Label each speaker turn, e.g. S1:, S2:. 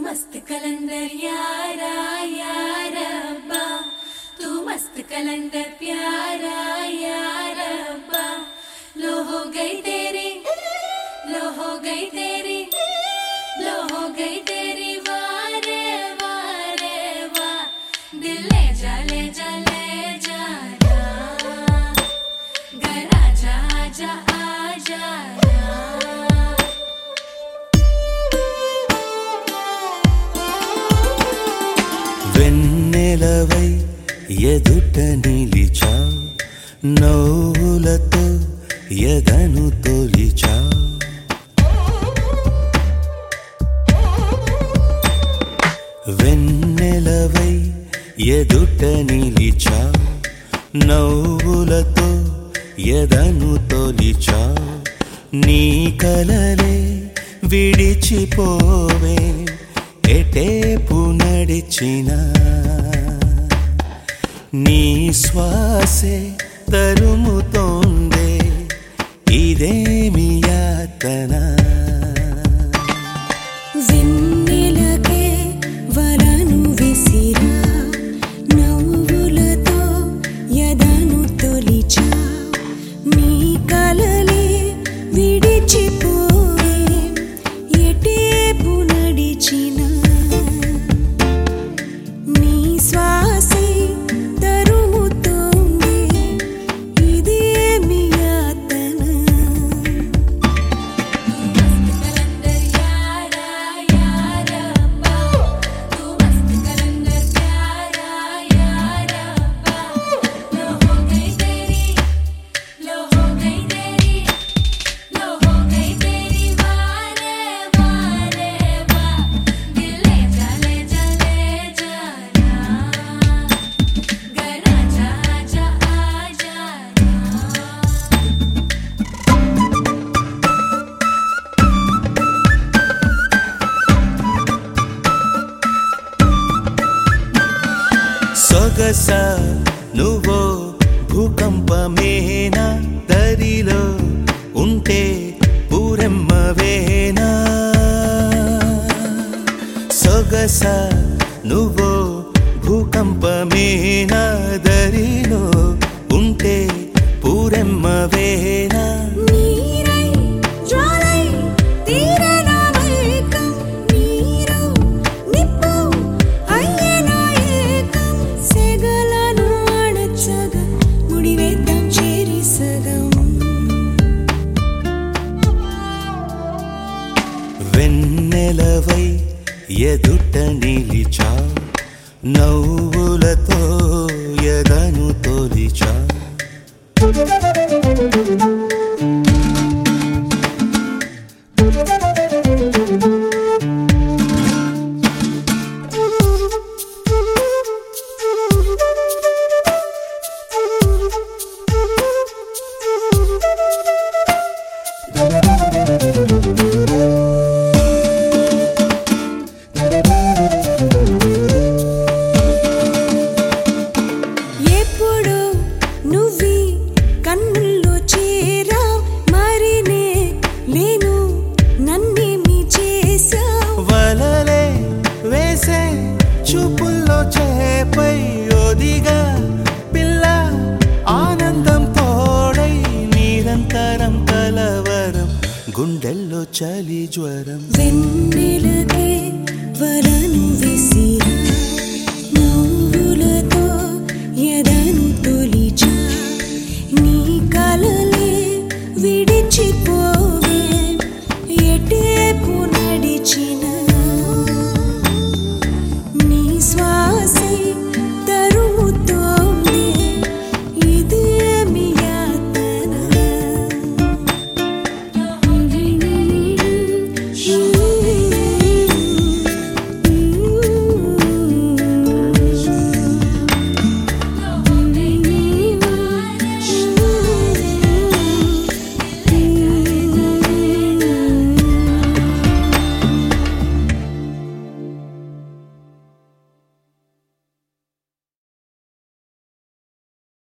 S1: मस्त कलंदर यारा यारा अब्बा, तू मस्त कलंदर प्यारा यारा अब्बा। लो हो गई तेरी, लो हो गई तेरी, लो हो गई तेरी वारे वारे वाह। दिल ले जा ले जा ले जा ना, घर आजा आजा आजा ना।
S2: వెన్నెలవై ఎదుట నిలిచా, నవ్వులతో ఎదను తొలిచా. వెన్నెలవై ఎదుట నిలిచా, నవ్వులతో ఎదను తొలిచా. నీ కలలే విడిచిపోవే ఎటేపు నడిచినా, నీ శ్వాసే తరుముతోందే ఇదేమి యాతన.
S3: వెన్నెలకే వలను విసిరా, నవ్వులతో ఎదను తొలిచా. నీ కలలే విడిచిపోవే ఎటేపు నడిచినా, నీ శ్వాసే తరుముతోంది ఇదేమి యాతన.
S1: कलंदर यारा यारा अब्बा, तू मस्त कलंदर प्यारा यारा अब्बा। लो हो गई तेरी, लो हो गई तेरी, लो हो गई तेरी वारे वारे वाह। दिल ले जा ना, घर आजा आजा आजा ना।
S2: సొగస నువ్వో భూకంపమేనా, దరిలో ఉంటే పూరెమ్మవేనా. సొగస నువ్వో భూకంపమేనా, దరిలో ఉంటే పూరెమ్మవేనా.
S3: నీరై జ్వాలై తీరన మైకం, నీరు నిప్పు అయ్యేన ఏకం. సెగలను అణచగా ముడివేద్దాం చేరి సగం.
S2: వెన్నెలవై ఎదుట నిలిచా, నవ్వులతో ఎదను తొలిచా.
S3: ఎప్పుడు నువ్వి కన్నుల్లో చేరా, మరినే లేను నన్నేమి చేశావు.
S2: వలలే వేసే చూపుల్లో చేపై ఒదిగా పిల్ల, ఆనందం తోడై నిరంతరం కలవరం, గుండెల్లో చలి జ్వరం.
S3: వెన్నెలకే